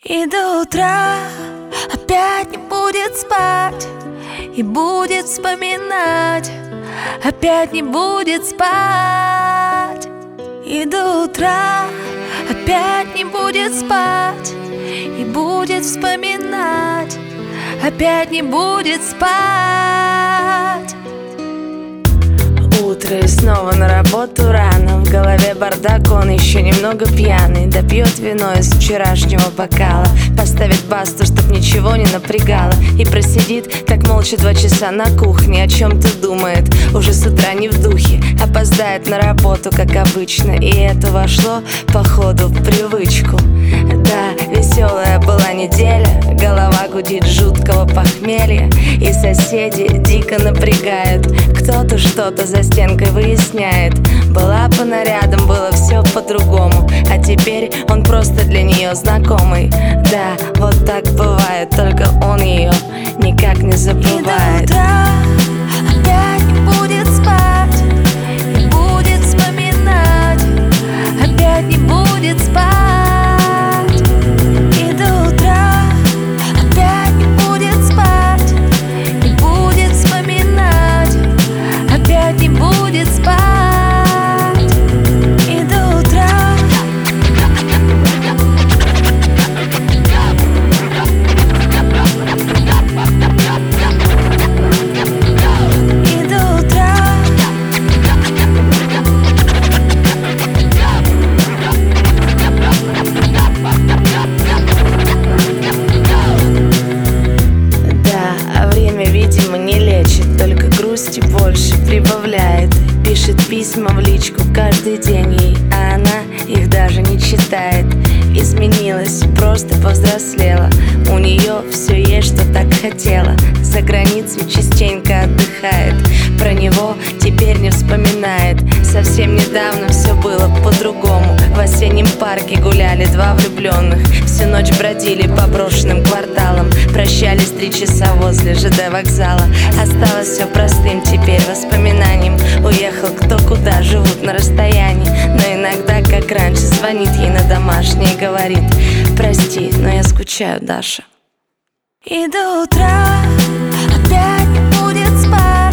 И до утра опять не будет спать, и будет вспоминать, опять не будет спать. И до утра опять не будет спать, и будет вспоминать, опять не будет спать. Утро и снова на работу рано. В голове бардак, он еще немного пьяный. Допьет вино из вчерашнего бокала, поставит басту, чтоб ничего не напрягало, и просидит так молча 2 часа на кухне. О чем-то думает, уже с утра не в духе. Опоздает на работу, как обычно, и это вошло, походу, в привычку. Да, веселая была неделя, голова гудит жуткого похмелья, и соседи дико напрягают. Кто-то что-то за стенкой выясняет. Была по нарядам, было все по-другому, а теперь он просто для нее знакомый. Да, вот так бывает, только он ее никак не забывает. И до утра опять не будет спать, и будет вспоминать, опять не будет спать. И до утра опять не будет спать, и будет вспоминать, опять не будет спать. И до утра. И до утра. Да, время, видимо, не лечит, только грусти больше прибавляет. Пишет письма в личку каждый день ей, а она их даже не читает. Изменилась, просто повзрослела, у нее все есть, что так хотела. За границей частенько отдыхает, про него теперь не вспоминает. Совсем недавно все было по-другому. В осеннем парке гуляли 2 влюбленных, всю ночь бродили по брошенным кварталам, прощались 3 часа возле ЖД вокзала. Осталось все простым теперь воспоминанием. Уехал кто куда, живут на расстоянии, но иногда, как раньше, звонит ей на домашний и говорит: прости, но я скучаю, Даша. И до утра опять не будет спать.